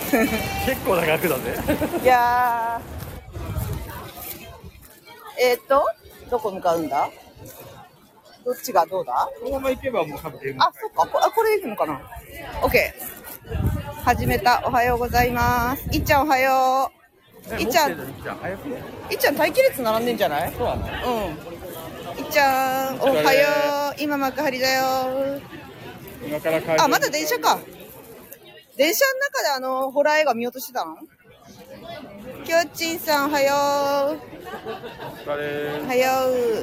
結構な額だぜ。 いやどこ向かうんだ？どっちがどうだ？ このまま行けばもう多分ゲーム。 あ、そっか、これいいのかな？ OK。始めた。おはようございます。いっちゃんおはよう。いっちゃん待機列並んでんじゃない？ そうなの？ いっちゃんおはよう。今幕張だよ。 今から帰る。 あ、まだ電車か。電車の中でホラー映画見ようとしてたの？きょうちんさんおはよう。 お疲れ。 おはよう。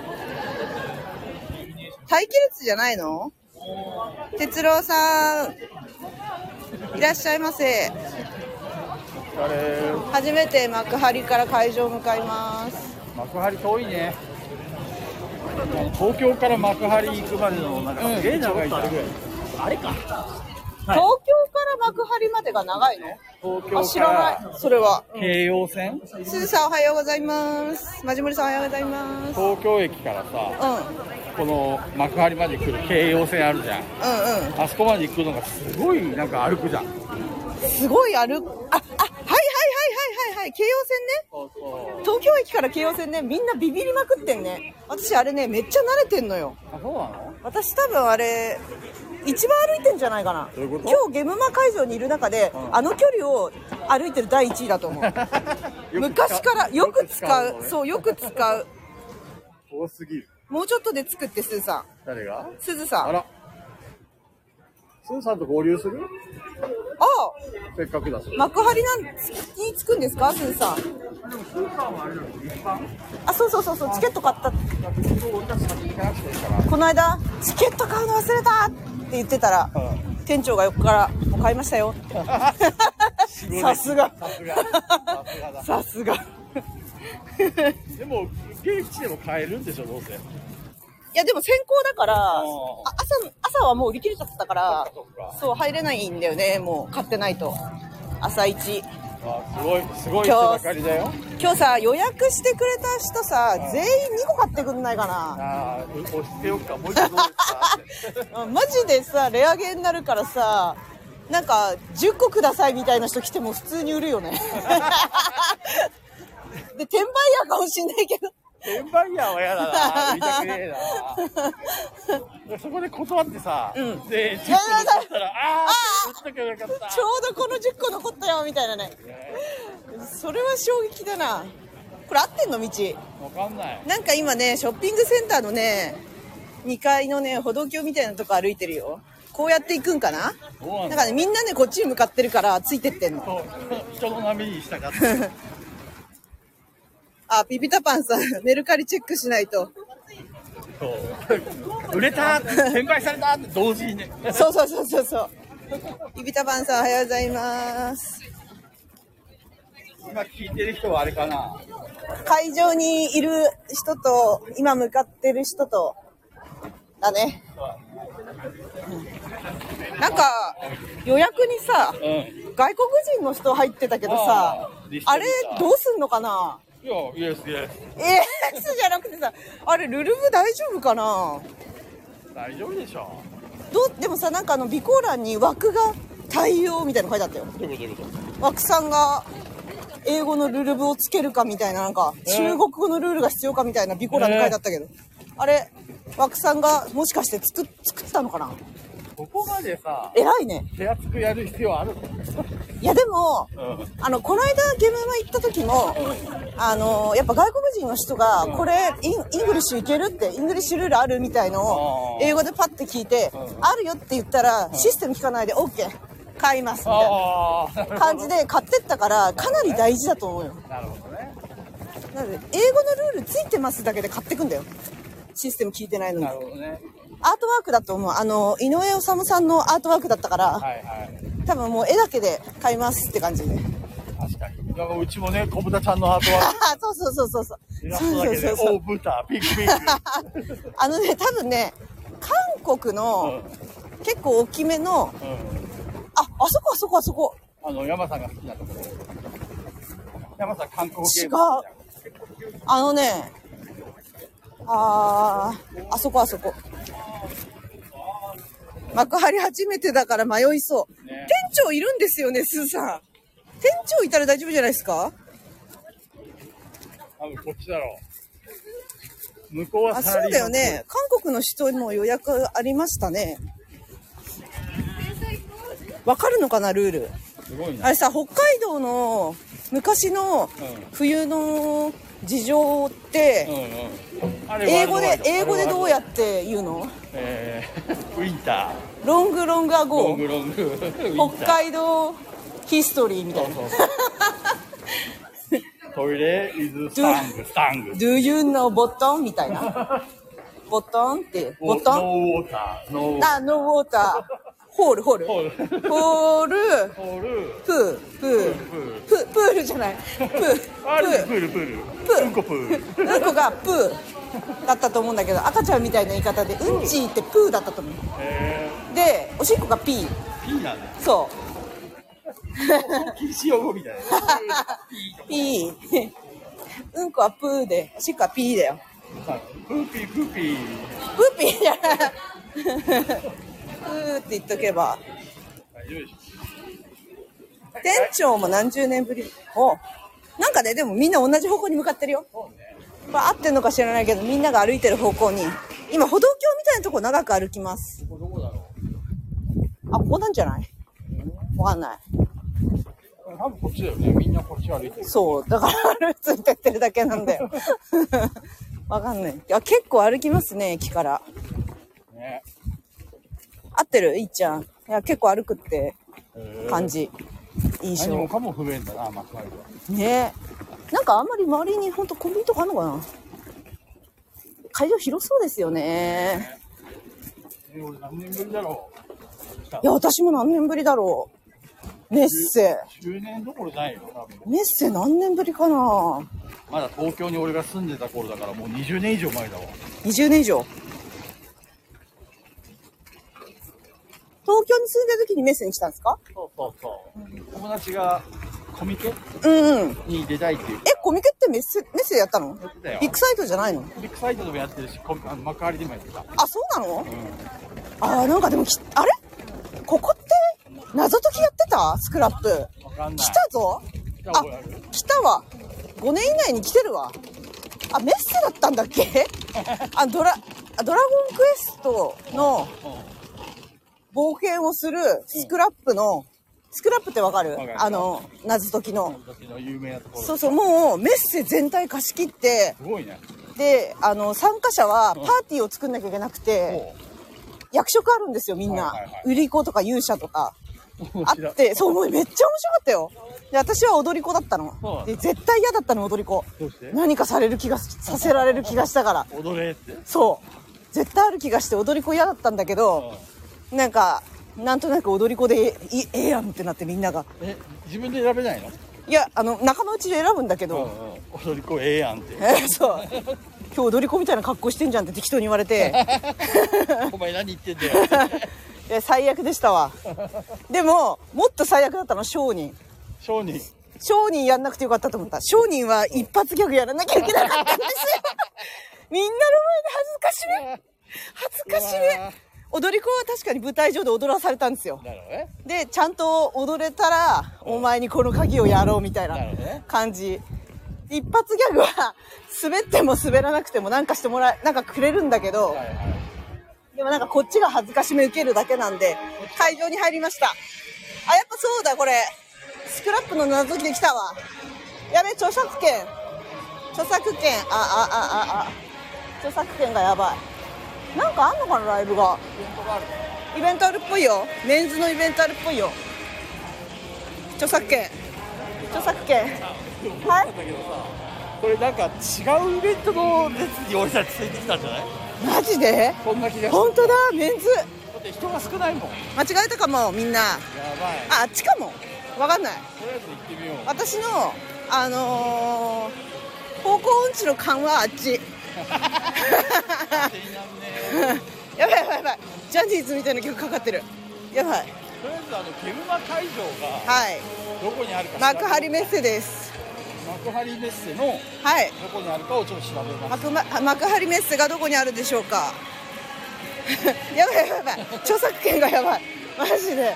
待機列じゃないの？哲郎さんいらっしゃいませ。 お疲れ。 初めて幕張から会場向かいます。 幕張遠いね。東京から幕張行くまでのなんかすげえ長い、あれか。 東京から幕張までが長いの？ 東京知らない。それは。 京葉線？ すずさんおはようございます。まじもりさんおはようございます。 東京駅からさ、この幕張まで来る京葉線あるじゃん。あそこまで行くのがすごいなんか歩くじゃん。 すごい歩く。はい京葉線ね。東京駅から京葉線ね、みんなビビりまくってんね。私あれねめっちゃ慣れてんのよ。 あ、そうなの？ 私多分あれ一番歩いてんじゃないかな。 どういうこと？ 今日ゲムマ会場にいる中で、あの距離を歩いてる第一位だと思う。昔からよく使う。そう、よく使う。 遠すぎる。 もうちょっとで着くって、すずさん。 誰が？ すずさん。 あら。すずさんと合流する？ ああ。 せっかくだし。 幕張に着くんですか、すずさん。 でもスーパーはあれだろ、一般？ あ、そうチケット買った。この間チケット買うの忘れたって言ってたら、店長が横からもう買いましたよ。さすが。さすが。 でも現地でも買えるんでしょ、どうせ。 いやでも先行だから朝はもう売り切れちゃったから、そう入れないんだよね。もう買ってないと。朝一。すごい人ばかりだよ。今日さ予約してくれた人さ、全員2個買ってくんないかな。 押してよっか、もう一個どうですか？ マジでさレアゲーになるからさ、なんか10個くださいみたいな人来ても普通に売るよね。で転売屋かもしんないけど。 転売ヤーは嫌だな、売りたくねえな。そこで断ってさ、で、10個で買ったら、売っとけばよかった。 ちょうどこの10個残ったよみたいなね。それは衝撃だな。これ合ってんの道？ わかんない。 なんか今ね、ショッピングセンターのね、2階のね、歩道橋みたいなとこ歩いてるよ。こうやって行くんかな？なんかね、みんなね、こっちに向かってるからついてってんの。 人の波に従って。 あ、ピピタパンさん、メルカリチェックしないと。 売れた、転売されたって同時にね。 そう。ピピタパンさん、おはようございます。 今聞いてる人はあれかな。 会場にいる人と、今向かってる人と、だね。なんか、予約にさ、外国人の人入ってたけどさ、あれどうすんのかな？ いや、イエスじゃなくてさ、あれルルブ大丈夫かな？ 大丈夫でしょ。 でもさ、なんか備考欄に枠が対応みたいなの書いてあったよ。 どういうこと？ 枠さんが英語のルルブをつけるかみたいな、なんか中国語のルールが必要かみたいな備考欄に書いてあったけど、あれ枠さんがもしかして作ったのかな？ ここまでさ、 偉いね。 手厚くやる必要あるの？ いやでも、この間ゲームマ行った時も、やっぱ外国人の人が、これイングリッシュいけるって、イングリッシュルールあるみたいのを英語でパッて聞いて、あるよって言ったら、システム聞かないで OK 買いますみたいな感じで買ってったから、かなり大事だと思うよ。 なるほどね。 なので英語のルールついてますだけで買ってくんだよ。システム聞いてないのに。 なるほどね。 アートワークだと思う。井上治さんのアートワークだったから、多分もう絵だけで買いますって感じで。 確かに。うちもね、小豚ちゃんのアートワーク。 そう。 イラストだけで、大豚、ピンク。 多分ね、韓国の、結構大きめの、あそこ。 山さんが好きなところ。山さん、韓国ゲーム。違う。あそこ。幕張初めてだから迷いそう。店長いるんですよね、スーさん。店長いたら大丈夫じゃないですか？ 多分こっちだろう。向こうはあ、そうだよね。韓国の人も予約ありましたね。わかるのかな、ルール。 すごいね。 あれさ、北海道の昔の冬の事情って、英語でどうやって言うの？ ウィンター。ロングロングアゴー。 ロング。 北海道ヒストリーみたいな。 トイレ is スタング。 Do you know ボトンみたいな。ボトンって、ボトン？ No water。 あ、no water。ホール。プールじゃない。プー。うんこがプーだったと思うんだけど、赤ちゃんみたいな言い方で、うんちってプーだったと思う。で、おしっこがピー。 ピーなんだ。 そう。 禁止用語みたいな。 ピー。うんこはプーで、おしっこはピーだよ。 プーピーじゃない。プーって言っとけば。店長も何十年ぶり。なんかね、でもみんな同じ方向に向かってるよ。まあ、合ってんのか知らないけど、みんなが歩いてる方向に。今、歩道橋みたいなとこ長く歩きます。 ここどこだろう？あ、ここなんじゃない？わかんない。 多分こっちだよね。みんなこっち歩いてる。 そう、だから歩ついてってるだけなんだよ。わかんない。いや、結構歩きますね、駅から。 ね。 合ってる？いっちゃん。いや、結構歩くって感じ。印象。 何もかも不便だな、幕張は。 ねえ。なんかあんまり周りにほんとコンビニとかあんのかな？会場広そうですよね。 俺何年ぶりだろう。 いや、私も何年ぶりだろう。メッセ。 10年どころじゃないよ、多分。 メッセ何年ぶりかな？ まだ東京に俺が住んでた頃だからもう20年以上前だわ。 20年以上。東京に住んでる時にメッセに来たんですか？ そう。友達がコミケに出たいっていう。 コミケってメッセでやったの？ やってたよ。 ビッグサイトじゃないの？ ビッグサイトでもやってるし、幕張でもやってた。 あ、そうなの？なんかでもあれ？ここって謎解きやってた？スクラップ。 わかんない。 来たぞ。来たわ。5年以内に来てるわ。あ、メッセだったんだっけ？ドラゴンクエストの冒険をするスクラップってわかる？謎解きの。 有名なところ。 そう、もうメッセ全体貸し切って。 すごいね。 で、参加者はパーティーを作んなきゃいけなくて、役職あるんですよ、みんな。売り子とか勇者とか。あって、そう、もうめっちゃ面白かったよ。で、私は踊り子だったの。で、絶対嫌だったの、踊り子。何かさせられる気がしたから。 踊れって。 そう。絶対ある気がして踊り子嫌だったんだけど、なんか、なんとなく踊り子でええやんってなってみんなが。 自分で選べないの？ いや、仲間内で選ぶんだけど。 踊り子ええやんって。 そう。今日踊り子みたいな格好してんじゃんって適当に言われて。 お前何言ってんだよ。 いや、最悪でしたわ。でも、もっと最悪だったの、商人やんなくてよかったと思った。商人は一発ギャグやらなきゃいけなかったんですよ。みんなの前で恥ずかしめ。踊り子は確かに舞台上で踊らされたんですよ。で、ちゃんと踊れたら、お前にこの鍵をやろうみたいな感じ。一発ギャグは、滑っても滑らなくてもなんかくれるんだけど、でもなんかこっちが恥ずかしめ受けるだけなんで、会場に入りました。あ、やっぱそうだ、これ。スクラップの謎解きできたわ。やべ、著作権著作権がやばい。なんかあんのかな、ライブが。イベントあるっぽいよ。メンズのイベントあるっぽいよ。著作権。はい。 これなんか違うイベントの列に俺たちついてきたんじゃない？ マジで？ そんな気がする。 本当だ、メンズ。 だって人が少ないもん。 間違えたかも、みんな。やばい。 あっちかも。わかんない。 とりあえず行ってみよう。 私の方向音痴の勘はあっち。やばい。ジャニーズみたいな曲かかってる。やばい。 とりあえずゲムマ会場がどこにあるか。 幕張メッセです。 幕張メッセのどこにあるかをちょっと調べます。 幕張メッセがどこにあるでしょうか。やばい。著作権がやばい。 マジで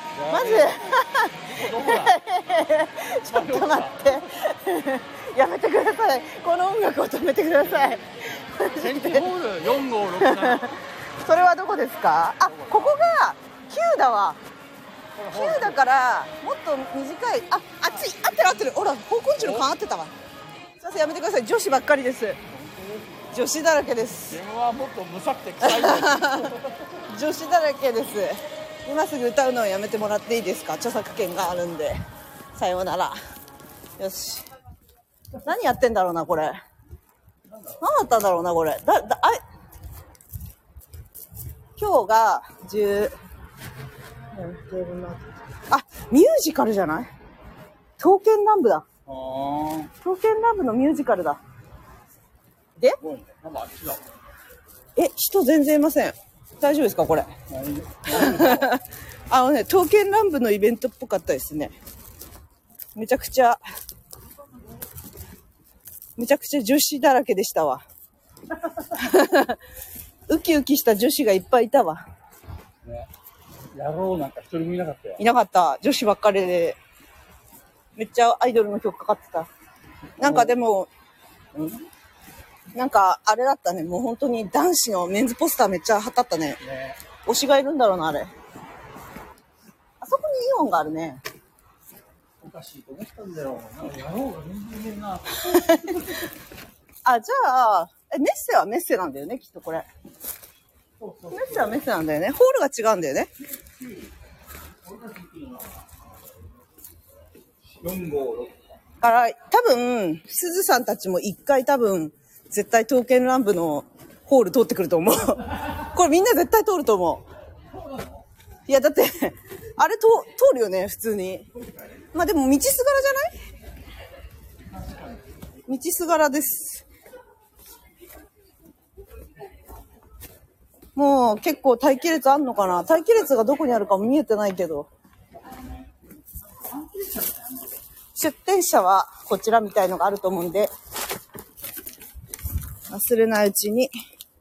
ちょっと待ってやめてください。この音楽を止めてください。 天気ホール4567 それはどこですか？あ、ここが9だわ。9だからもっと短い。あっち合ってるほら方向音痴の勘合ってたわ。すいませんやめてください。女子ばっかりです。女子だらけです。 自分はもっとむさくて臭い女子だらけです。今すぐ歌うのをやめてもらっていいですか？著作権があるんで。さようなら。よし。何やってんだろうなこれ。何だったんだろうなこれ。今日が10。あ、ミュージカルじゃない？刀剣乱舞だ。刀剣乱舞のミュージカルだ。で？人全然いません。大丈夫ですかこれ？刀剣乱舞のイベントっぽかったですね。めちゃくちゃ女子だらけでしたわ。ウキウキした女子がいっぱいいたわ。 ね、野郎なんか一人もいなかったよ。 いなかった。女子ばっかりで。めっちゃアイドルの曲かかってた。なんかでも、なんかあれだったね。もう本当に男子のメンズポスターめっちゃ貼ったね。推しがいるんだろうな、あれ。あそこにイオンがあるね。 おかしいと思ったんだよ。なんか野郎が全然な。 あ、じゃあ、メッセはメッセなんだよね、きっとこれ。メッセはメッセなんだよね。ホールが違うんだよね。だから多分すずさんたちも一回多分絶対刀剣乱舞のホール通ってくると思う。これみんな絶対通ると思う。いやだってあれ通るよね普通に。まあでも道すがらじゃない？道すがらです。もう結構待機列あんのかな？待機列がどこにあるかも見えてないけど。出店者はこちらみたいのがあると思うんで、忘れないうちに。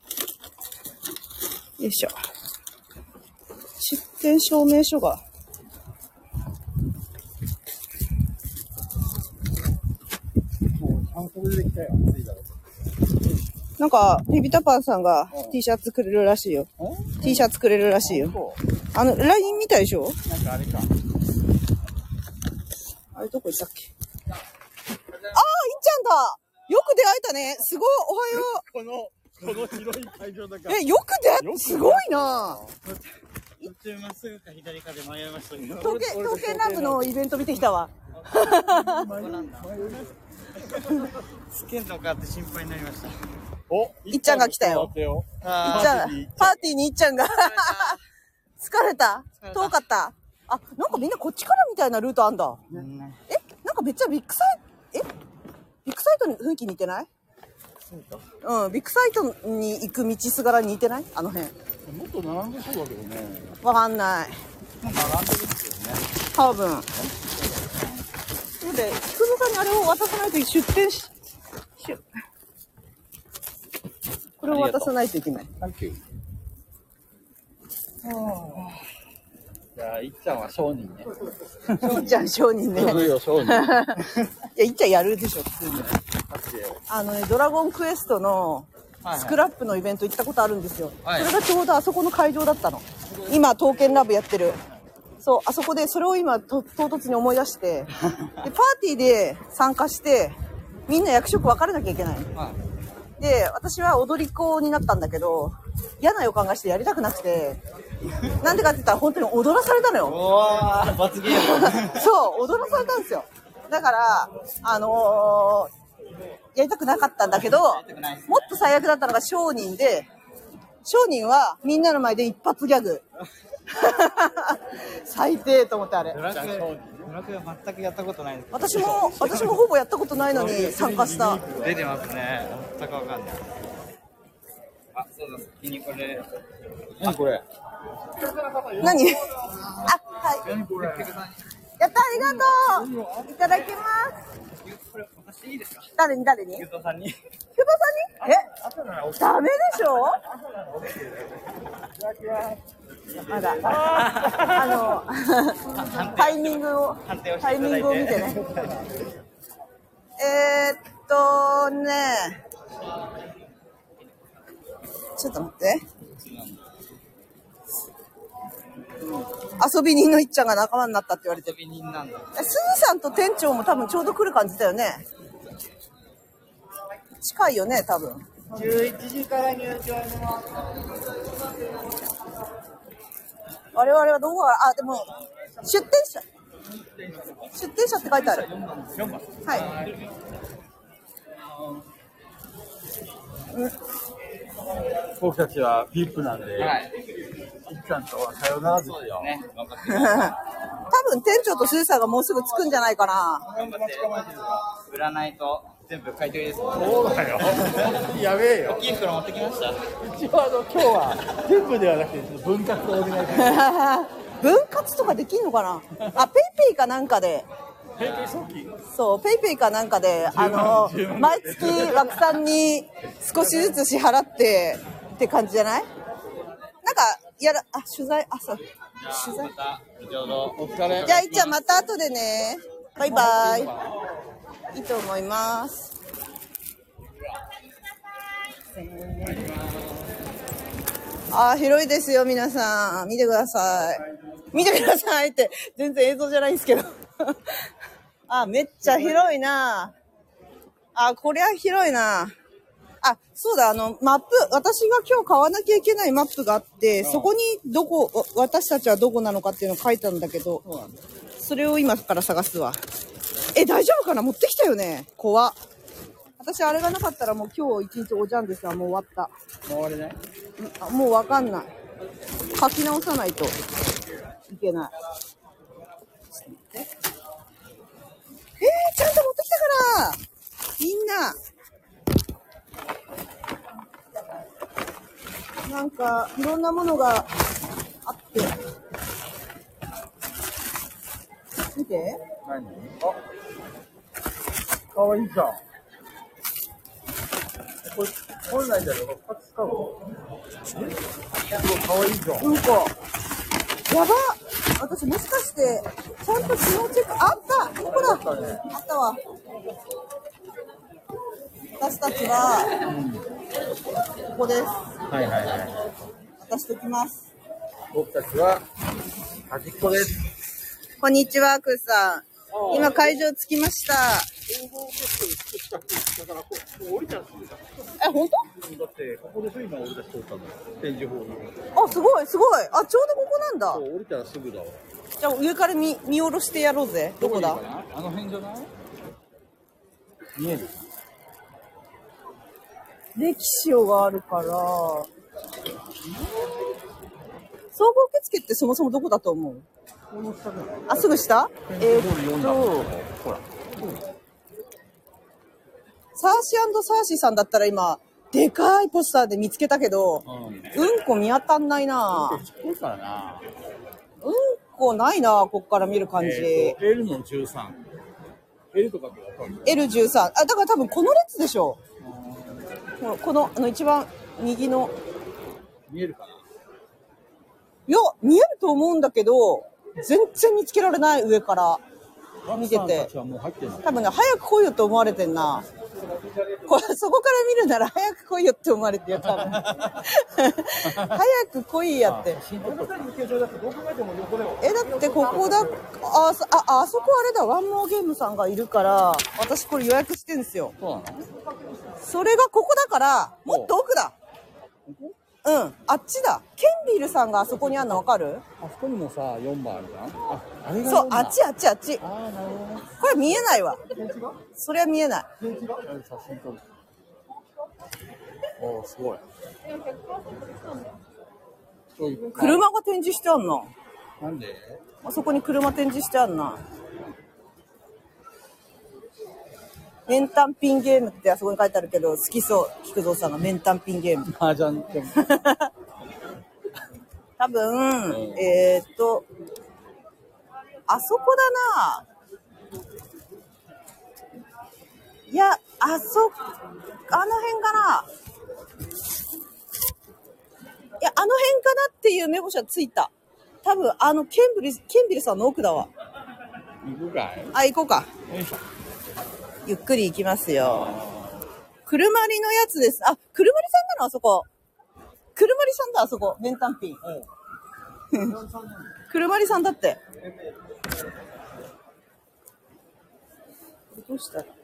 よいしょ。出店証明書が。なんか、ビビタパンさんが T シャツくれるらしいよ。T シャツくれるらしいよ。LINE 見たでしょ？ なんかあれか。 あれどこ行ったっけ？いっちゃんだ！よく出会えたね。すごい、おはよう。この広い会場だから。 よく出会え、すごいな。 途中まっすぐか左かで迷いましたけど。 刀剣乱舞のイベント見てきたわ。 つけんのかって心配になりました。 いっちゃんが来たよ。いっちゃん、パーティーにいっちゃんが。疲れた？遠かった？あ、なんかみんなこっちからみたいなルートあんだ。なんかめっちゃビッグサイトに雰囲気似てない？うん、ビッグサイトに行く道すがら似てない？あの辺。 もっと並んでそうだけどね。 わかんない。 並んでるんですよね。 多分。で、菊蔵さんにあれを渡さないと出店し、これを渡さないといけない。 サンキュー。じゃあ、いっちゃんは商人ね。 いっちゃん商人ね。 そうよ、商人。 いや、いっちゃんやるでしょ、普通に。ドラゴンクエストのスクラップのイベント行ったことあるんですよ。それがちょうどあそこの会場だったの。今、刀剣ラブやってる。そう、あそこでそれを今、唐突に思い出して、で、パーティーで参加して、みんな役職分かれなきゃいけない。で、私は踊り子になったんだけど、嫌な予感がしてやりたくなくて、なんでかって言ったら本当に踊らされたのよ。 罰ゲーム。 そう、踊らされたんですよ。だから、やりたくなかったんだけど、もっと最悪だったのが商人で、商人はみんなの前で一発ギャグ。最低と思ってあれ。 ドラクエは全くやったことないです。 私もほぼやったことないのに参加した。 出てますね。全くわかんない。あ、そうだ、先にこれ。 何これ？ 何？あ、はい。 何これ？ やった、ありがとう。いただきます。 これ私いいですか？ 誰に誰に？ ゆうとさんに。 ヒュートさんに？ダメでしょ？まだ。タイミングを見てね。ちょっと待って。遊び人のいっちゃんが仲間になったって言われてる。 遊び人なんだ。 すずさんと店長も多分ちょうど来る感じだよね。近いよね、多分。 11時から入場の。 我々はどこから、でも、出店者って書いてある。 4番。 はい。 僕たちはピップなんで、 はい。 いっちゃんとはさよならですよ。 ね。頑張って。 多分店長とすずさんがもうすぐ着くんじゃないかな。 頑張って。占いと全部買い取りです。 そうだよ。やべえよ。 大きい袋持ってきました。 一応今日は全部ではなくて分割をお願いします。 分割とかできんのかな。ペイペイかなんかで。 ペイペイ送金。 そう、ペイペイかなんかで、毎月枠さんに少しずつ支払ってって感じじゃない？なんか取材、そう、取材。 また後ほどお疲れ。 じゃあいっちゃんまた後でね。バイバイ。いいと思います。広いですよ皆さん。見てください。見てくださいって全然映像じゃないんですけど。めっちゃ広いな。こりゃ広いな。そうだ、マップ、私が今日買わなきゃいけないマップがあって、そこに私たちはどこなのかっていうのを書いたんだけど、それを今から探すわ。大丈夫かな？持ってきたよね。怖っ。私あれがなかったらもう今日一日おじゃんですわ。もう終わった。 もう終わりない？ もうわかんない。書き直さないといけない。ちゃんと持ってきたからみんな。なんかいろんなものがあって見て。 何？かわいいじゃん。これ本来だろ2つ使うの？かわいいじゃん。 うんこ。やば。私もしかしてちゃんと機能チェックあった。ここだ。あったわ。私たちは、ここです。 はいはいはい。 渡してきます。 僕たちは端っこです。 こんにちは、クーさん。今会場着きました。 だからこう降りたらすぐだ。 本当？ だってここで今降りた人おったの。展示ホール。 すごいすごい。ちょうどここなんだ。 降りたらすぐだわ。 じゃあ上から見下ろしてやろうぜ。どこだ？ あの辺じゃない？見える？ 歴史があるから。総合受付ってそもそもどこだと思う？すぐ下？ ほら。 サーシ&サーシさんだったら今でかいポスターで見つけたけど、うんこ見当たんないな。 そうからな。 うんこないな、こっから見る感じ。 L の13。L とかってわかる？ L13。だから多分この列でしょ。この一番右の。 見えるかな？ いや、見えると思うんだけど、全然見つけられない、上から見てて。多分ね、早く来いよって思われてんな。そこから見るなら早く来いよって思われてるよ、多分。早く来いやって。だってここだ、あそこあれだ、ワンモーゲームさんがいるから、私これ予約してんですよ。それがここだから、もっと奥だ。うん、あっちだ。ケンビールさんがあそこにあるの分かる？ あそこにもさ、4番あるじゃん。あれがそう、あっち。 なるほどね。 これ見えないわ。それは見えない。 写真撮る。おー、すごい。 車が展示してあんな。 なんで？ あそこに車展示してあんな。面単品ゲームってあそこに書いてあるけど、好きそう。菊蔵さんが面単品ゲーム。 麻雀でも。 多分、あそこだな。 いや、あの辺かな。いや、あの辺かなっていう目星はついた。多分、ケンビルさんの奥だわ。 行くかい？ あ、行こうか。 よいしょ。 ゆっくり行きますよ。車りのやつです。あ、車りさんなのあそこ。車りさんだ、あそこ。弁単品。車りさんだって。どうしたら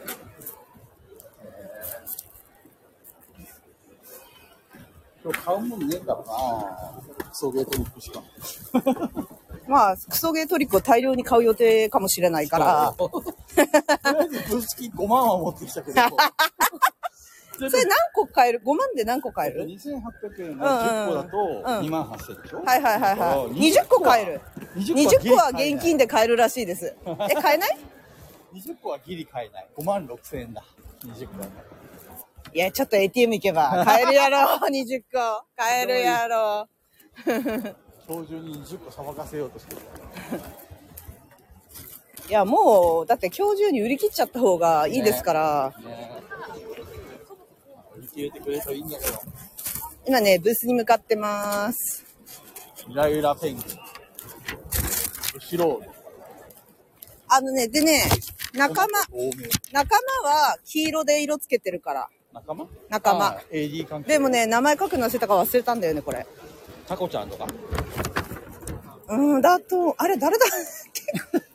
今日買うもんねえからな。クソゲートリックしかも。 まあ、クソゲートリックを大量に買う予定かもしれないから。 とりあえず分式5万は持ってきたけど。 それ何個買える？ 5 万で何個買える？ 2800円が10個だと2万8000でしょ。 はいはいはいはい。20個買える。20個は現金で買えるらしいです。買えない？ 20個はギリ買えない。5万6000円だ。20個はね。 いや、ちょっと ATM 行けば買えるやろ。20個。買えるやろ。 今日中に20個さばかせようとしてる。 いや、もう、だって今日中に売り切っちゃった方がいいですから。 売り切れてくれるといいんだけど。 今ね、ブースに向かってます。 ゆらゆらペンギン。後ろ。 でね、仲間は黄色で色つけてるから。仲間。 AD 関係。 でもね、名前書くの忘れたか忘れたんだよね、これ。 タコちゃんとか。 だと、あれ誰だこれ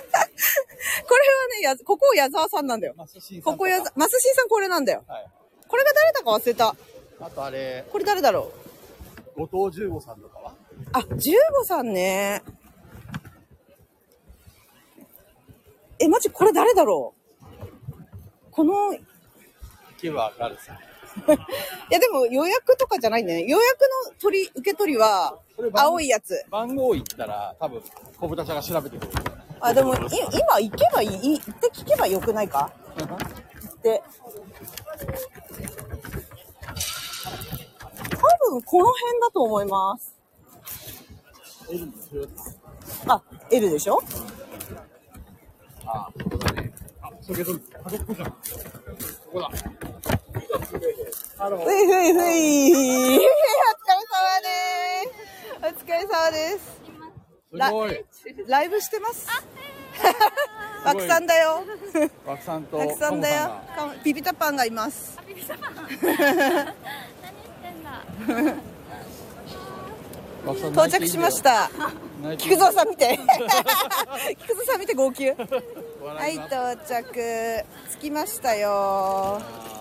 はね、ここ矢沢さんなんだよ。ここマスシーさんこれなんだよ。はい、これが誰だか忘れた。 あとあれ。 これ誰だろう。後藤十五さんとかは？ あ、十五さんね。マジこれ誰だろう。この。 気はわかるさ。 いやでも予約とかじゃないんだよね。予約の受け取りは青いやつ。 番号言ったら多分小豚ちゃんが調べてくれる。 あ、でも今行けばいい。行って聞けばよくないか？行って。多分この辺だと思います。あ、L でしょ？ あ、そうだね。あ、それとここだ。 ふいふいふい。お疲れ様です。 すごい。 ライブしてます。枠さんだよ。 枠さんと。 枠さんだよ。ピピタパンがいます。 ピピタパン。何してんだ。 到着しました。菊蔵さん見て。菊蔵さん見て号泣。はい、到着。着きましたよ。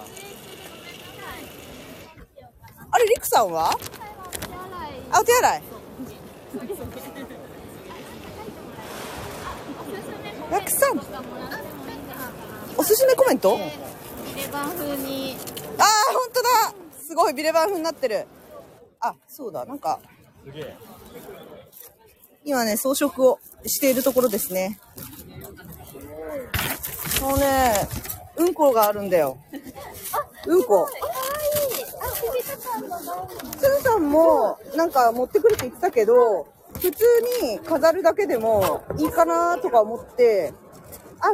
あれ、リクさんは？あ、お手洗い。リクさん。おすすめコメント？ ビレバン風に。 ああ、本当だ。すごいビレバン風になってる。あ、そうだ。なんか。 すげえ。 今ね、装飾をしているところですね。もうね、うんこがあるんだよ。うんこ。すずさんもなんか持ってくるって言ってたけど、普通に飾るだけでもいいかなとか思って。あ、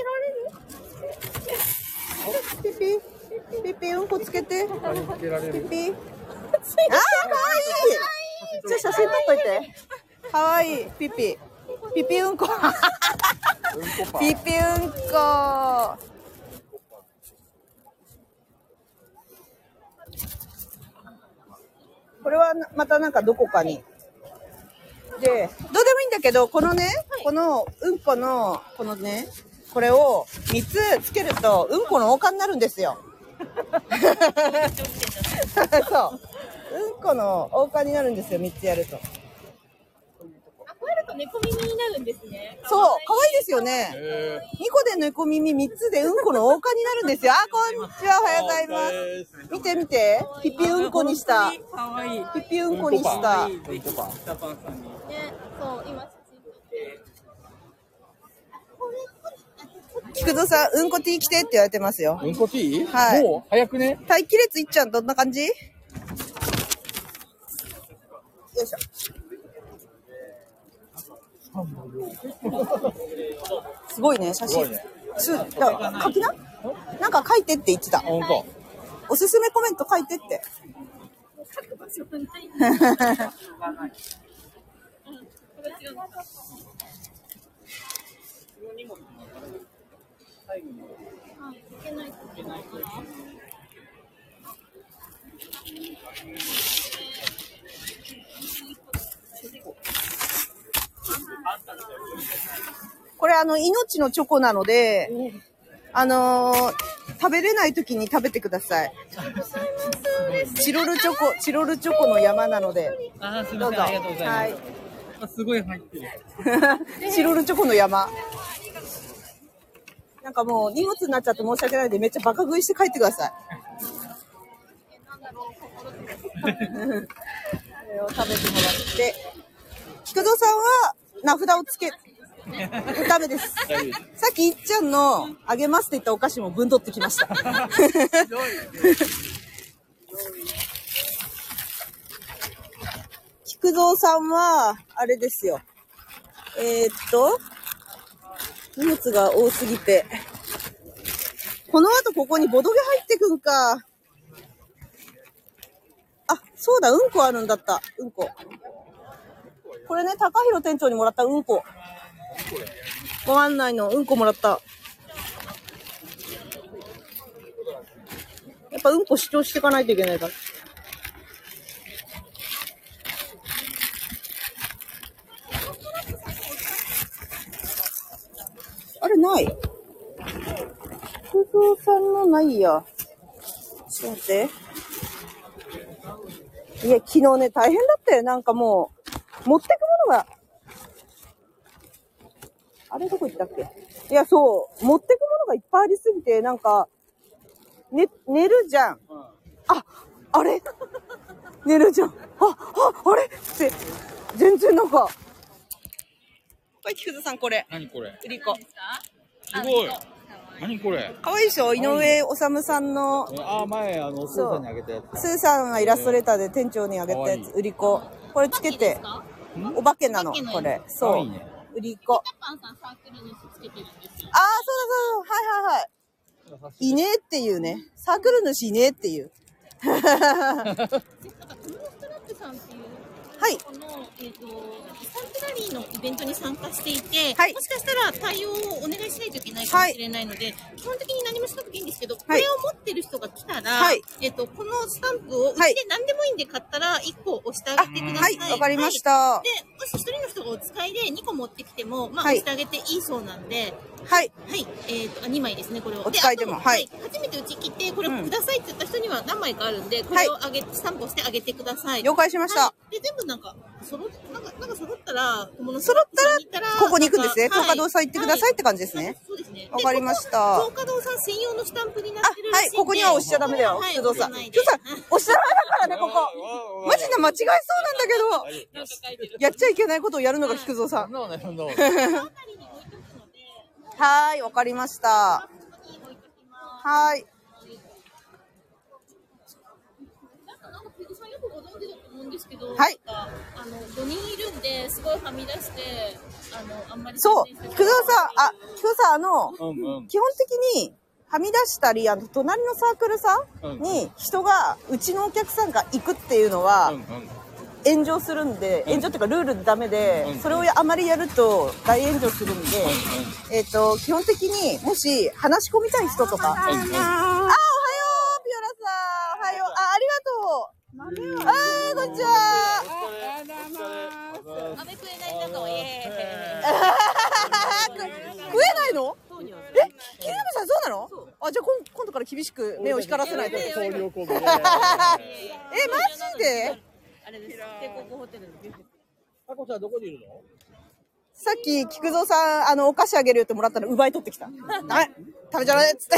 ピピピピうんこつけて。ピピ。あー、かわいい。じゃあ写真撮っといて。かわいい。ピピ。ピピうんこ。ピピうんこ。これはまたなんかどこかに。で、どうでもいいんだけど、このね、このうんこの、このね、これを3つつけると、うんこの王冠になるんですよ。そう。うんこの王冠になるんですよ、3つやると。 こうやると猫耳になるんですね。 そう、かわいいですよね。2個で猫耳、3つでうんこの王冠になるんですよ。あ、こんにちは、おはようございます。見て見て、ピピうんこにした。 かわいい。 ピピうんこにした。 うんこパン。北パンさんに。 ね、そう、今写真撮って。 菊蔵さん、うんこティー来てって言われてますよ。 うんこティー？ はい。 もう早くね。 待機列いっちゃんどんな感じ？よいしょ。すごいね、写真。書きな？ なんか書いてって言ってた。 ほんと。 おすすめコメント書いてって。 書く場所がない。 これ命のチョコなので、食べれない時に食べてください。チロルチョコの山なので。 あー、すみません、ありがとうございます。 はい。 あ、すごい入ってる。 チロルチョコの山。なんかもう荷物になっちゃって申し訳ないのでめっちゃバカ食いして帰ってください。これを食べてもらって、菊蔵さんは名札をつけダメです。さっきいっちゃんのあげますって言ったお菓子も分取ってきました。菊蔵さんはあれですよ。荷物が多すぎて。この後ここにボドゲ入ってくんか。あ、そうだ、うんこあるんだった。うんこ。これね、高弘店長にもらったうんこ。ご案内のうんこもらった。やっぱうんこ主張していかないといけないから。あれない。菊蔵さんのないや。ちょっと待って。いや、昨日ね、大変だったよ。なんかもう、持ってくものが。あれどこ行ったっけ？いや、そう。持ってくものがいっぱいありすぎて、なんか、寝るじゃん。あれ寝るじゃん。あれって、全然なんか。これ、菊田さん、これ。 何これ？ 売り子。 すごい。何これ？ かわいいでしょ？井上治さんの。 前、スーさんにあげたやつ。 スーさんがイラストレーターで店長にあげたやつ、売り子。これつけて。お化けなの、これ。そう。売り子。 パンさんサークルのつけてるんですよ。 そうだ。はい。いねえっていうね。サークル主いねえっていう。 なんか、トムロストラップさんっていう、 はい。 この、スタンプラリーのイベントに参加していて、 はい、 もしかしたら対応をお願いしないといけないかもしれないので、基本的に何もしなくていいんですけど、これを持ってる人が来たら、このスタンプをうちで何でもいいんで買ったら1個押してあげてください。 はい、わかりました。 で、もし1人の人がお使いで2個持ってきても、押してあげていいそうなんで、 はい。 2枚ですね、これを。 お使いでも、 はい。初めて打ち切って、これくださいって言った人には何枚かあるんで、これをスタンプをしてあげてください。 了解しました。 で、全部なんか揃ったら、 ここに行くんですね。東華堂さん行ってくださいって感じですね。 そうですね。 わかりました。 東華堂さん専用のスタンプになってるらしいんで。 ここには押しちゃダメだよ。不動産。押しちゃダメだからね、ここ。マジで間違えそうなんだけど。やっちゃいけないことをやるのが菊蔵さん。はい、わかりました。はい。 ですけど、 はい。 5人いるんで、すごいはみ出して、あんまり。 そう、菊蔵さん、基本的に、はみ出したり、隣のサークルさんに人が、うちのお客さんが行くっていうのは、炎上するんで、炎上っていうかルールでダメで、それをあまりやると大炎上するんで、基本的にもし話し込みたい人とか、おはよう、ピオラさん、おはよう、ありがとう。こんにちは。 飴食えない中はイエーイ。 食えないの？桐山さんそうなの？じゃあ今度から厳しく目を光らせないと。マジで？ あれです。帝国ホテルのビュッフェ。 あこちゃんどこにいるの？ さっき菊蔵さんお菓子あげるよってもらったら奪い取ってきた。食べちゃらねっつって。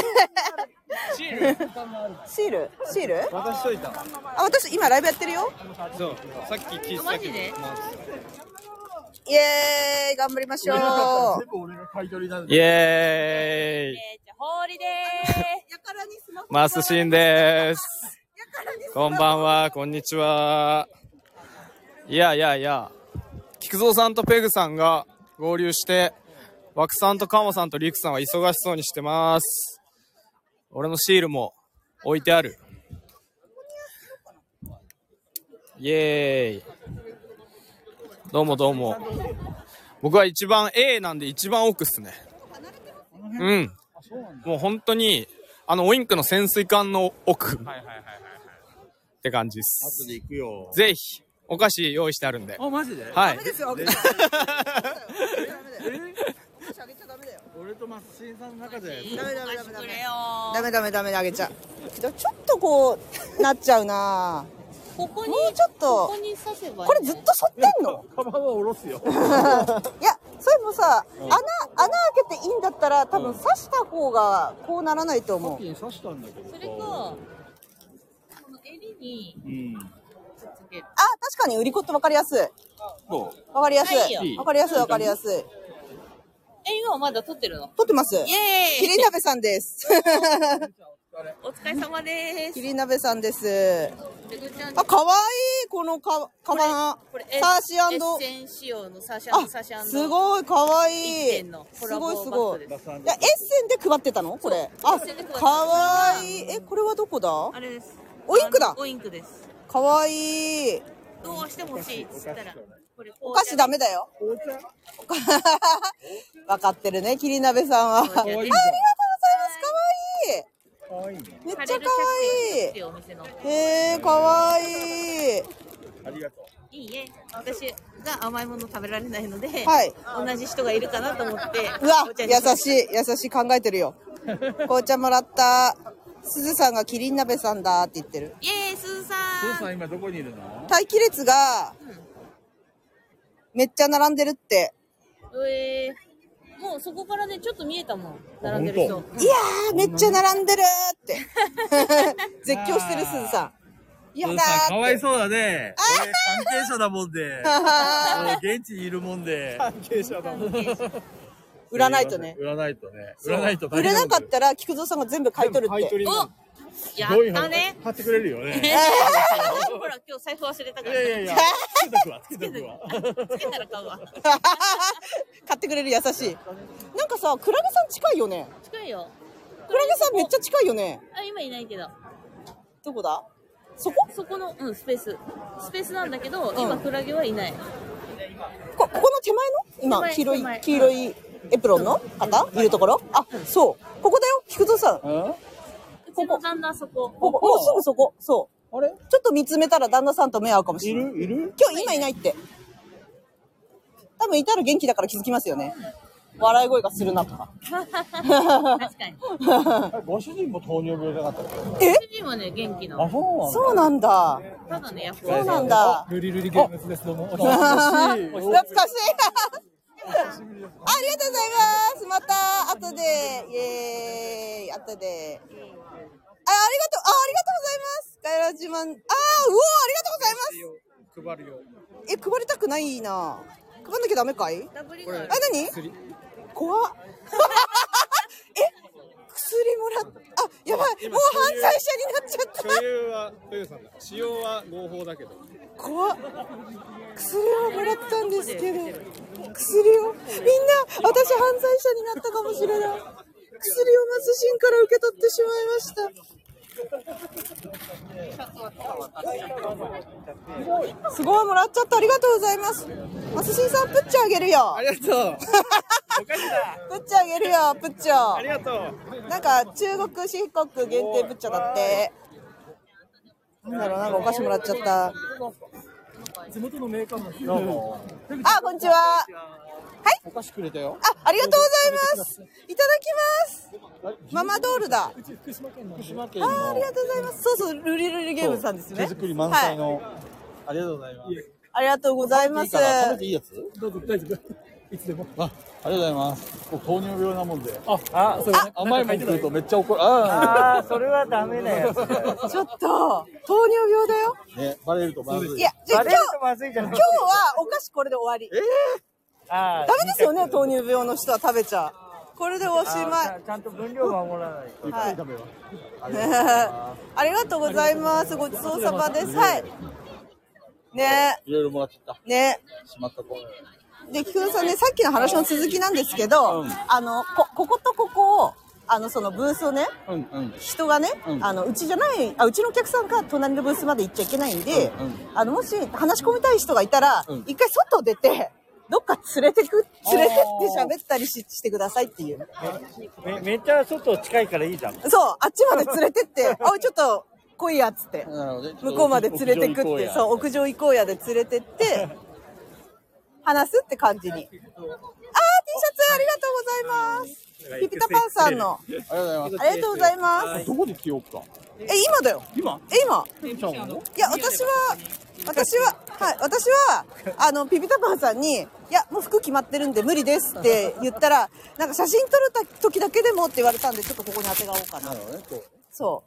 シール？ 渡しといた。 私今ライブやってるよ。 そう。さっき聞いてたけど。 イエーイ、頑張りましょう。 全部俺が買い取りなんで。 イエーイ。 ホーリデー。 マスシンです。こんばんは、こんにちは。いや。菊蔵さんとペグさんが合流して、枠さんとカモさんとリクさんは忙しそうにしてます。 俺のシールも置いてある。イエーイ。どうもどうも。僕は一番 A なんで一番奥っすね。うん。もう本当に、ウインクの潜水艦の奥。って感じです。 後で行くよ。 ぜひ、お菓子用意してあるんで。 あ、マジで？ はい。 ダメですよ。 俺とマスシンさんの中で。 ダメあげちゃう。ちょっとこうなっちゃうな。 ここにもうちょっとここに刺せばいい。 これずっと反ってんの？ カバンは下ろすよ。 いや、それもさ、穴開けていいんだったら多分刺した方がこうならないと思う。 刺したんだけど。 それかこの襟につける。 あ、確かに売り子ってわかりやすい。わかりやすい。わかりやすいわかりやすい。 今まだ撮ってるの？ 撮ってます。 イエーイ。 キリン鍋さんです。 お疲れ様です。 キリン鍋さんです。あ、かわいいこのカバン。サーシ&エッセン仕様のサーシ& すごいかわいい。 すごいすごい。いやエッセンで配ってたのこれ？あ、かわいい。これはどこだ？ あれです。 おインクだ。 おインクです。 かわいい。 どうしても欲しいっつったらこれお菓子ダメだよ。分かってるね、キリン鍋さんは。ありがとうございます。かわいい。めっちゃかわいい。かわいい。 ありがとう。 いいえ、私が甘いもの食べられないので、 はい、 同じ人がいるかなと思って。 うわ、優しい考えてるよ。紅茶もらった。すずさんがキリン鍋さんだって言ってる。 イエーイ、すずさん。 すずさん今どこにいるの？ 待機列がめっちゃ並んでるって。 もうそこからねちょっと見えたもん、並んでる人。いやーめっちゃ並んでるって絶叫してるすずさん。 やだー。かわいそうだね。俺関係者だもんで。現地にいるもんで。関係者だもん。 売らないとね。 売らないとね。売らないと。 売れなかったら菊蔵さんが全部買い取るって。 やったね。 買ってくれるよね。 ほら今日財布忘れたから。 いやつけとくわ。 つけたら買うわ。 買ってくれる優しい。なんかさ、クラゲさん近いよね。 近いよ。 クラゲさんめっちゃ近いよね。 あ、今いないけど。 どこだ？そこのスペースなんだけど、今クラゲはいない。 ここの手前の今黄色いエプロンの方いるところ？あ、そうここだよ菊蔵さん。 ここ旦那そこ。 もうすぐそこ。そう。あれ？ちょっと見つめたら旦那さんと目合うかもしれない。 いる？ 今いないって。多分いたら元気だから気づきますよね。笑い声がするなとか。 確かに。 ご主人も糖尿病じゃなかった？ ご主人はね元気なの。 そうなんだ。 ただねそうなんだ。 ルリゲームズですどうも。 懐かしい。ありがとうございます。また後でイエーイ後で。ありがとうございます。ガイラジマン。うおありがとうございます。 配るよ。 配りたくないな。配んなきゃダメかい？何？怖っ。薬もらっやばい。もう犯罪者になっちゃった。 所有はトヨさんだ。使用は合法だけど。 怖っ。薬をもらったんですけど。薬をみんな私犯罪者になったかもしれない。薬をマスシンから受け取ってしまいました。すごいもらっちゃった。ありがとうございます。マスシンさんプッチあげるよ。 ありがとう。お菓子だ。 プッチあげるよプッチョ。 ありがとう。なんか中国四国限定プッチョだって。なんだろうなんかお菓子もらっちゃった。 地元のメーカーの。 あ、こんにちは。はい。 お菓子くれたよ。 ありがとうございます。いただきます。ママドールだ。 福島県の。 ありがとうございます。そうルリゲームさんですね。 手作り満載の。ありがとうございます。 ありがとうございます。 食べていいやつ？どうぞ大丈夫。いつでも。ありがとうございます。僕糖尿病なもんで。それね。甘いもん食うとめっちゃ怒る。 それはダメだよ。 ちょっと糖尿病だよ。 ね、バレるとまずい。 いや、 バレるとまずいじゃない。 今日はお菓子これで終わり。ダメですよね、糖尿病の人は食べちゃう。これでおしまい。 ちゃんと分量守らないと。 はい。 ありがとうございます。ごちそうさまです。はい。ね。 いろいろもらっちゃった。 ね。 しまったと。 で、菊田さんね、さっきの話の続きなんですけど、こことここをそのブースをね、人がね、うちじゃない、うちのお客さんが隣のブースまで行っちゃいけないんで、もし話し込みたい人がいたら、一回外出て、どっか連れてって喋ったりしてくださいっていう。 めっちゃ外近いからいいじゃん。 そう、あっちまで連れてって、ちょっと来いやっつって。向こうまで連れてくって、そう、屋上行こうやで連れてって、話すって感じに。T シャツありがとうございます。ピピタパンさんの。ありがとうございます。 どこで着ようか。 今だよ。今。いや、私は、ピピタパンさんに、いや、もう服決まってるんで無理ですって言ったら、なんか写真撮る時だけでもって言われたんで、ちょっとここに当てがおうかな。そう。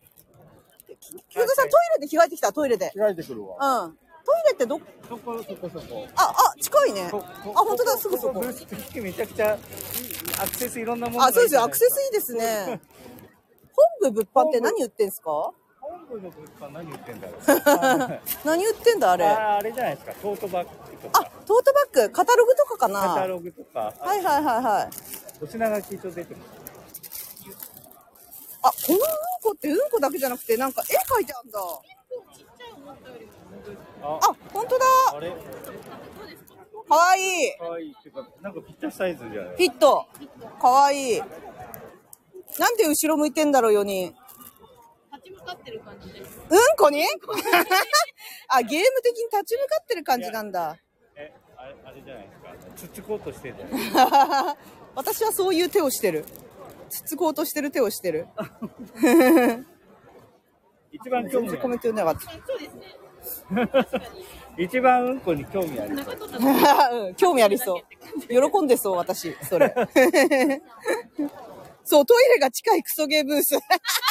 キュードさん、トイレで着替えてきた、トイレで。 着替えてくるわ。 うん。トイレってそこ。近いね。本当だ、すぐそこ。 ブースめちゃくちゃアクセスいろんなもの。 そうですよ、アクセスいいですね。本部物販って何売ってんすか？ 本部の物販何売ってんだろう。 何売ってんだあれ。 あれじゃないですか、トートバッグとか。 トートバッグ、カタログとかかな。 カタログとか。 はい。 お品書き一応出てます。 このうんこってうんこだけじゃなくて、なんか絵描いてあるんだ。本当だ。かわいい。 かわいいっていうか、なんかぴったしサイズじゃない。 フィット。かわいい。なんで後ろ向いてんだろう、4人。 立ち向かってる感じです。 うんこにゲーム的に立ち向かってる感じなんだ。 あれじゃないですか。つつこうとしてるじゃないですか。 私はそういう手をしてる。つつこうとしてる手をしてる。 一番興味ある。 コメント読んでなかった。 そうですね。 一番うんこに興味ありそう。 興味ありそう。喜んでそう、私、それ。そう、トイレが近いクソゲーブース。トイ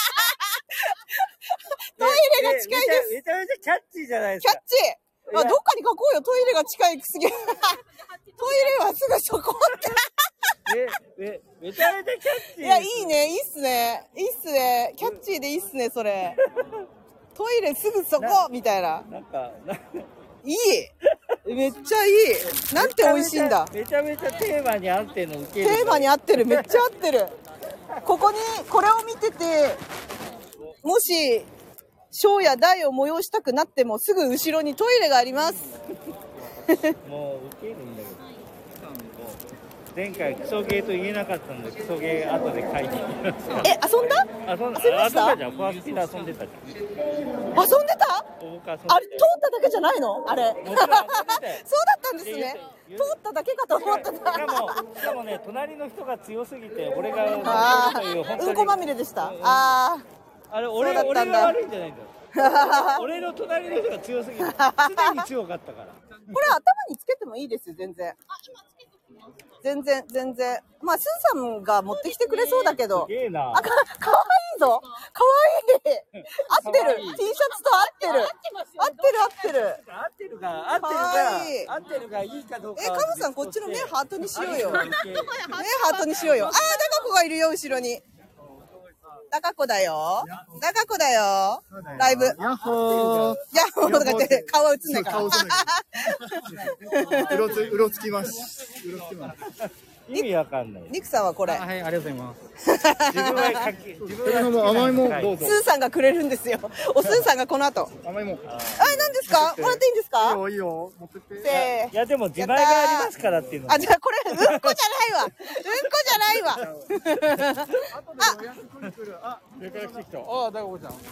レが近いです。 めちゃめちゃキャッチーじゃないですか。 キャッチー。どっかに書こうよ、トイレが近いクソゲー。トイレはすぐそこって。 めちゃめちゃキャッチー。 いや、いいね、いいっすね。キャッチーでいいっすね、それ。トイレすぐそこみたいな。いい。めっちゃいい。なんて美味しいんだ。 めちゃめちゃテーマに合ってるの受ける。 テーマに合ってる。めっちゃ合ってる。ここにこれを見てて、もし小や大を催したくなってもすぐ後ろにトイレがあります。 もう受けるんだけど。前回クソゲーと言えなかったのでクソゲー後で書いてみました。 遊んだ？ 遊んでましたじゃん。ファーストで遊んでたじゃん。 遊んでた？あれ通っただけじゃないの？あれ。そうだったんですね。通っただけかと思ってた。 しかもね、隣の人が強すぎて俺がうんこまみれでした。 あれ俺が悪いんじゃないんだよ。俺の隣の人が強すぎて、すでに強かったから。 これ頭につけてもいいですよ、全然。全然。まあ、スーさんが持ってきてくれそうだけど。 すげえな。 かわいいぞ。かわいい。合ってる。T シャツと合ってる。合ってるがいいかどうか。 カムさん、こっちの目ハートにしようよ。目ハートにしようよ。ダカ子がいるよ、後ろに。ダカ子だよ。ライブ。ヤッホーとか言って、顔は映んないから。 うろつきます。 意味わかんない。 ニクさんはこれ。 はい、ありがとうございます。 自分の甘いもんどうぞ。 スーさんがくれるんですよ。おスーさんがこの後。 甘いもん。 何ですか？もらっていいんですか？ いいよ。持ってって。 いやでも自前がありますからっていうの。 じゃあこれうんこじゃないわ。 上から来てきた。大悟ちゃん。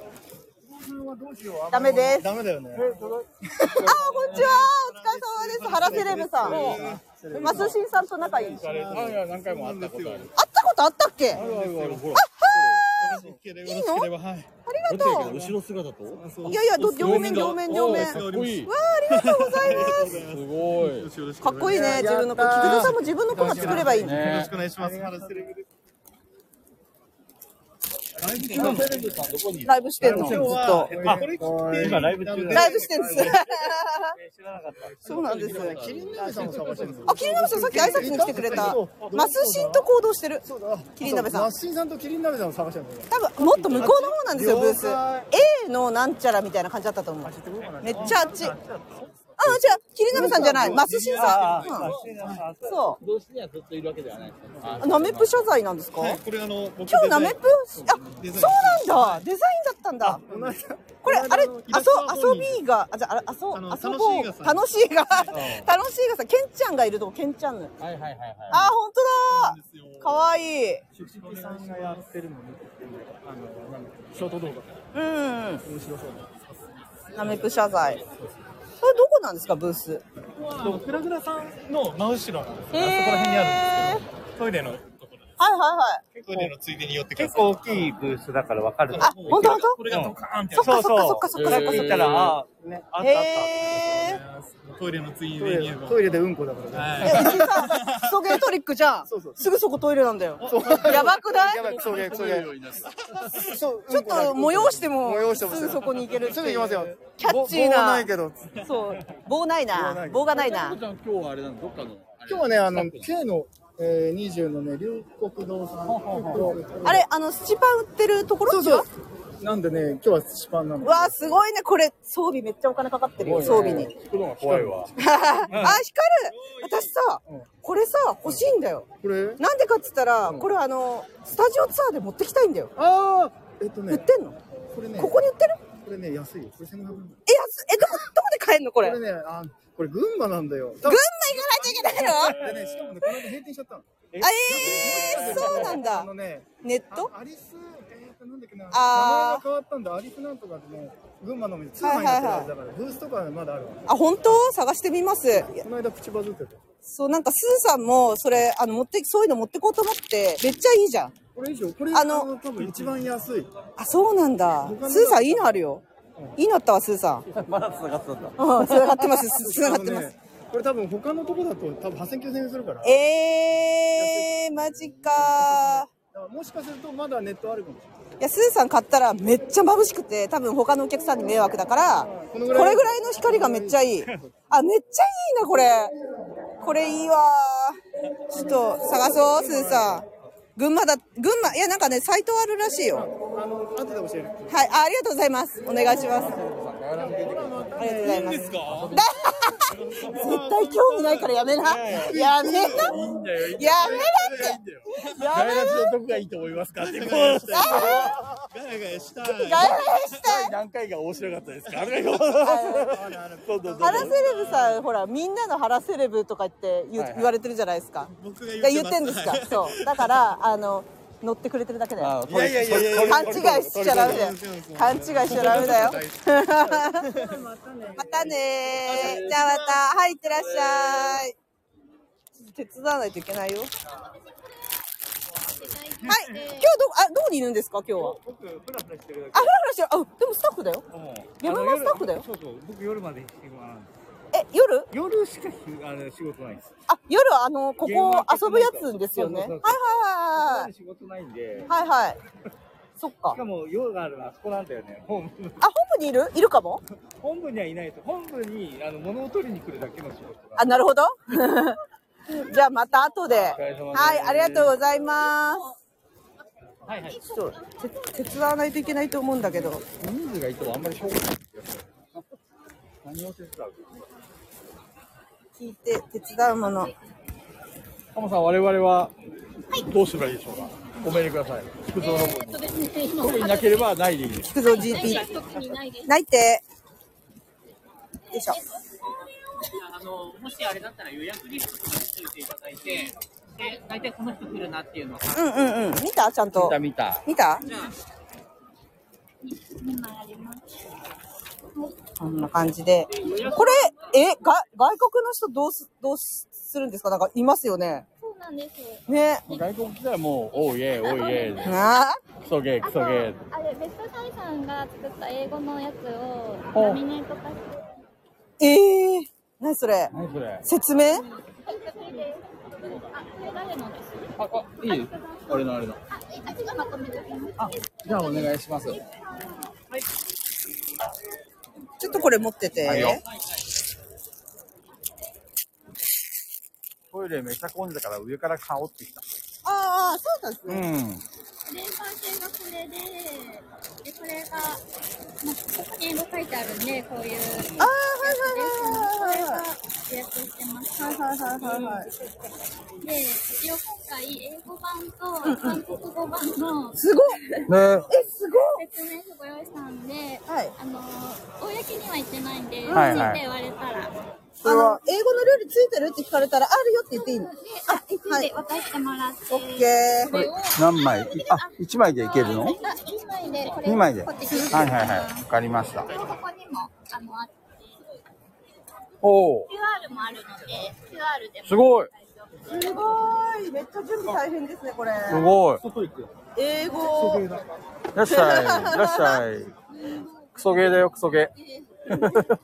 ダメです。 ダメだよね。 こんにちは。お疲れ様です。原セレブさん。マスシンさんと仲いい。 何回も会ったことある。 会ったことあったっけ？ いいの？ ありがとう。 後ろ姿と？ いや両面。わあ、ありがとうございます。 すごい。 かっこいいね、自分の子。菊田さんも自分の子が作ればいいね。 よろしくお願いします。 ライブしてんのずっと。 今ライブ中だ。 ライブしてんです。 知らなかった。 そうなんです。 キリン鍋さんを探してるんですよ。 キリン鍋さんさっき挨拶に来てくれた。マスシンと行動してる。キリン鍋さん。 マスシンさんとキリン鍋さんを探してるんだよ。 多分もっと向こうの方なんですよ、ブース。A のなんちゃらみたいな感じだったと思う。めっちゃあっち。 違う、桐鍋さんじゃない、マスシンさん。そう。 同室にはずっといるわけではないですか？ ナメプ謝罪なんですか？ これ今日ナメプ？そうなんだ。デザインだったんだ。これ、あれ、遊びが、じゃあ、遊ぼう。楽しいがさ、ケンちゃんがいるとこ、ケンちゃんの。 はい。 あ、ほんとだ。かわいい。 出資さんがやってるのに、ショート動画。面白そうナメプ謝罪。これどこなんですか、ブース？ グラグラさんの真後ろなんですけど、あそこら辺にあるんですけど、トイレのところです。はい。トイレのついでに寄ってください。 結構大きいブースだからわかる。 あ、ほんと？ これがドカーンって。 そっか。 見たら、あった。 トイレのついでに。 トイレでうんこだからね。 うちさ、クソゲートリックじゃん。すぐそこトイレなんだよ。やばくない？ やばい、クソゲー。 ちょっと催しても、すぐそこに行ける。 すぐ行きますよ。 キャッチーな。 棒ないけど。 そう。棒ないな。棒がないな。 今日はあれなの？どっかの。 今日はね、K の20のね、龍谷堂さん。 あれ、スチパン売ってるところ？ そう。なんでね、今日はスチパンなの。 わー、すごいね、これ。装備めっちゃお金かかってるよ、装備に。 聞くのが怖いわ。 あ、光る。私さ、これさ、欲しいんだよ。 これなんでかっつったら、これスタジオツアーで持ってきたいんだよ。 ああ、 売ってんの？ これね、 ここに売ってる？ これね、安いよ。これ1500円。 どこで買えんのこれ？ これね、これ群馬なんだよ。 群馬行かないといけないの？ でね、しかもね、この間閉店しちゃったの。 そうなんだ。ネット？ アリス、なんだっけな。名前あが変わったんだ。アリスなんとかでね、群馬の店通販やってるあれだから、ブースとかまだあるわ。 あ、本当？探してみます。 この間プチバズってた。 そう、なんかスーさんも、それ、そういうの持ってこうと思って、めっちゃいいじゃん。 これ以上、これ多分一番安い。 あ、そうなんだ。スーさんいいのあるよ。いいのあったわ、スーさん。 まだ繋がってたんだ。 繋がってます。繋がってます。 これ多分他のとこだと多分8000、9000円するから。 マジかー。もしかするとまだネットあるかもしれない。 いや、スーさん買ったらめっちゃ眩しくて、多分他のお客さんに迷惑だから、これぐらいの光がめっちゃいい。あ、めっちゃいいな、これ。これいいわ。ちょっと探そう、スーさん。群馬、いや、なんかね、サイトあるらしいよ。 後で教える。 はい、ありがとうございます。お願いします。ありがとうございます。絶対興味ないからやめな。やめな。やめなって。 ガヤラジのどこがいいと思いますかってこう。ガヤガヤしたい。何回が面白かったですか？ ハラセレブさん、ほら、みんなのハラセレブとかって言われてるじゃないですか。 僕が言ってんですか。そう。だから、乗ってくれてるだけだよ。 いや勘違いしちゃダメだよ。勘違いしちゃダメだよ。またね。じゃあまた、はい、いってらっしゃい。手伝わないといけないよ。はい。今日どこにいるんですか、今日は。 僕、フラフラしてるだけ。 あ、フラフラしてる。あ、でもスタッフだよ。ゲームマスタッフだよ。 そうそう、僕夜まで暇なんです。 夜しか仕事ないです。 あ、夜ここ遊ぶやつですよね。はい。 仕事ないんで。 はい。そっか。 しかも用があるのはあそこなんだよね。 本部にいるかも？ 本部にはいないと。本部に物を取りに来るだけの仕事。 あ、なるほど。じゃあまた後で。はい、ありがとうございます。はい。ちょっと手伝わないといけないと思うんだけど。 人数がいてもあんまりしょうがない。何を手伝う？ 聞いて手伝うもの。 浜さん、我々はどうすればいいでしょうか。ごめんください。菊蔵の方に。特になければないでいいです。 菊蔵 GP。ないって。よいしょ。 もしあれだったら予約リストとか作っていただいて、で、大体この人来るなっていうのを。見た？ちゃんと。 見た。 じゃあ。こんな感じで。これ、外国の人どうするんですか？なんかいますよね。 そうなんです。 ね。 外国来たらもう、おいえ。クソゲー。 あれ、ベストサイさんが作った英語のやつをラミネート化して。 何それ？説明？ これ誰のです？ いい？俺の。じゃあお願いします。 ちょっとこれ持ってて。 トイレめっちゃ混んでたから上から香ってきた。 ああ、そうなんですね。 連番系がこれで、これが、ここに英語書いてあるんで、こういう。 ああ、はいはいはいはいはい。 予約してます。 はいはいはいはい。 で、一応今回、英語版と韓国語版の、 すごいね。すごい説明書ご用意したんで、 はい。 公には言ってないんで、 はいはいって言われたら。 英語の料理ついてるって聞かれたら、あるよって言っていいの？ はい。渡してもらって。 オッケー。 これ何枚？1枚でいけるの？ 2枚で、これ。 2枚で。 こっちにはいはいはい。わかりました。 ここにも、あって。 おー。 QR もあるので、QR でも。 すごい。 すごい。めっちゃ準備大変ですね、これ。 すごい。 英語。 いらっしゃい。いらっしゃい。クソゲーだよ、クソゲー。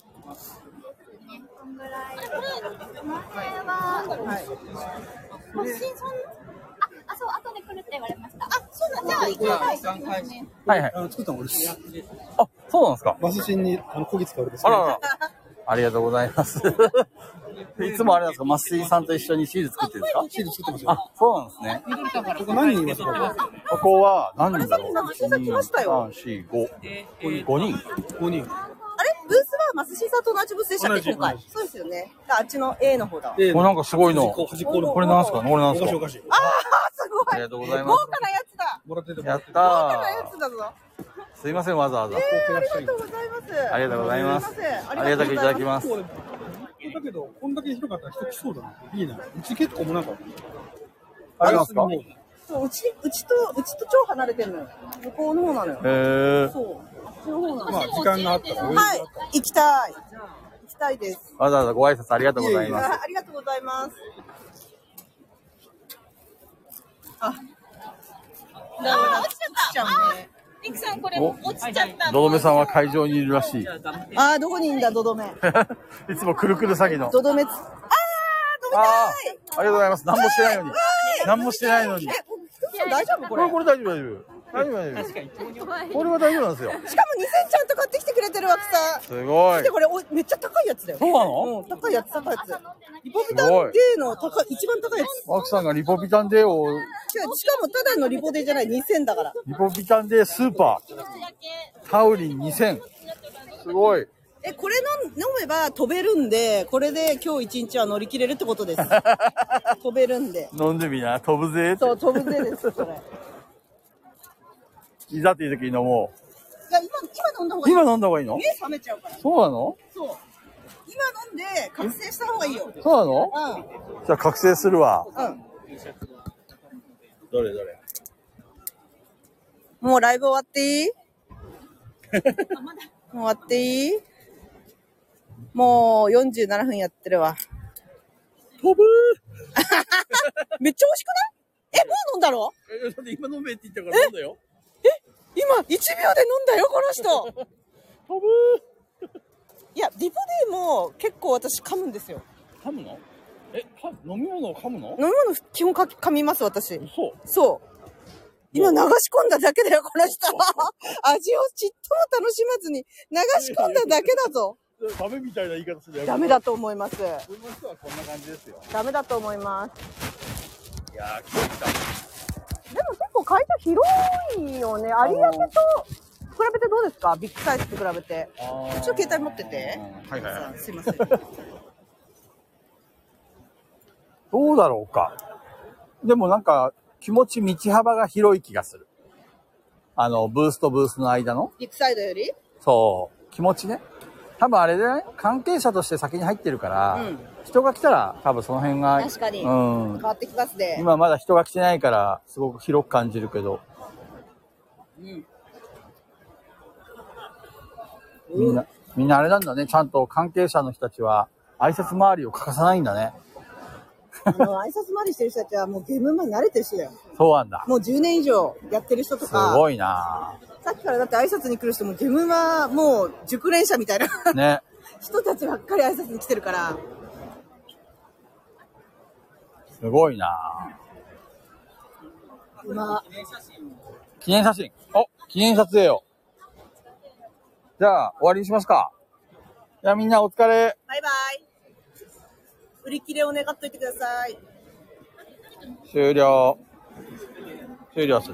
そう、後で来るって言われました。そうなんだ。じゃあ、 はいはい。 作ったの俺です。 あ、そうなんですか。 マスシンにこぎ使われて。 あらら。ありがとうございます。いつもあれなんですか、マッシーさんと一緒にシール作ってるんですか？ シール作ってますよ。 あ、そうなんですね。 ここ何人いますか？ ここは何人だろう。 マスシーさん来ましたよ。 3、4、5。5人。 5人。 あれブースはマスシーさんと同じブースでしたっけ、今回。そうですよね。あっちの A の方だ。 これなんかすごいの。これなんすか？これなんすか？ あー、すごい。 ありがとうございます。 豪華なやつだ。 やったー。 豪華なやつだぞ。 すいません、わざわざ。 ありがとうございます。 ありがとうございます。ありがたくいただきます。 だけど、こんだけ広かったら人来そうだな。いいな。うち結構もうなんか。 ありますか？ そう、うちと超離れてるのよ。向こうの方なのよ。そう。あっちの方なの。 まあ、時間があったら。 はい、行きたい。行きたいです。 わざわざご挨拶ありがとうございます。 ありがとうございます。 落ちちゃった。リクさん、これ落ちちゃった。 ドドメさんは会場にいるらしい。 どこにいんだ、ドドメ。 いつもくるくる詐欺の。 ドドメ。飲みたい。 ありがとうございます。何もしてないのに。何もしてないのに。 大丈夫これ？ これ大丈夫大丈夫。大丈夫大丈夫。これは大丈夫なんですよ。 しかも2000ちゃんと買ってきてくれてるわけさ。 すごい。 でこれめっちゃ高いやつだよ。 そうなの？ 高いやつ。リポビタン D の一番高いやつ。 マキさんがリポビタン D を。 しかもただのリポデじゃない2000だから。 リポビタン D スーパー。タウリン2000。すごい。 これ飲めば飛べるんで、これで今日一日は乗り切れるってことです。飛べるんで。 飲んでみな、飛ぶぜ。 そう、飛ぶぜです、これ。 いざっていう時に飲もう。いや、今飲んだ方がいい。 今飲んだ方がいいの？ 目覚めちゃうから。 そうなの？ そう。今飲んで覚醒した方がいいよ。 そうなの？ うん。 じゃあ覚醒するわ。 うん。 どれどれ？ もうライブ終わっていい？もう終わっていい？もう47分やってるわ。 飛ぶーめっちゃ美味しくない？もう飲んだろ？ だって今飲めって言ったから飲んだよ。 今1秒で飲んだよ、この人。 飛ぶーいや、リポデも結構私噛むんですよ。 噛むの？飲み物を噛むの？ 飲み物基本噛みます、私。 そう。 今流し込んだだけだよ、この人。味をちっとも楽しまずに流し込んだだけだぞ。 ダメみたいな言い方するよ。 ダメだと思います。 普通の人はこんな感じですよ。 ダメだと思います。 いやー、来た。 でも結構会場広いよね。有明と比べてどうですか？ビッグサイズと比べて。ちょっと携帯持ってて。 はいはいはい。 すいません。 どうだろうか。でもなんか、気持ち道幅が広い気がする。ブースとブースの間の。 ビッグサイドより？ そう。気持ちね。多分あれでね、関係者として先に入ってるから、人が来たら多分その辺が。 確かに。 変わってきますね。 今まだ人が来てないから、すごく広く感じるけど。みんなあれなんだね。ちゃんと関係者の人たちは、挨拶回りを欠かさないんだね。 挨拶回りしてる人たちはもうゲームマン慣れてる人だよ。 そうなんだ。 もう10年以上やってる人とか。 すごいなさっきからだって挨拶に来る人もゲームはもう熟練者みたいな。 ね。 人たちばっかり挨拶に来てるから。 すごいな記念写真。記念撮影よ。じゃあ、終わりにしますか。じゃあみんなお疲れ。 バイバイ。売り切れを願っといてください。 終了する。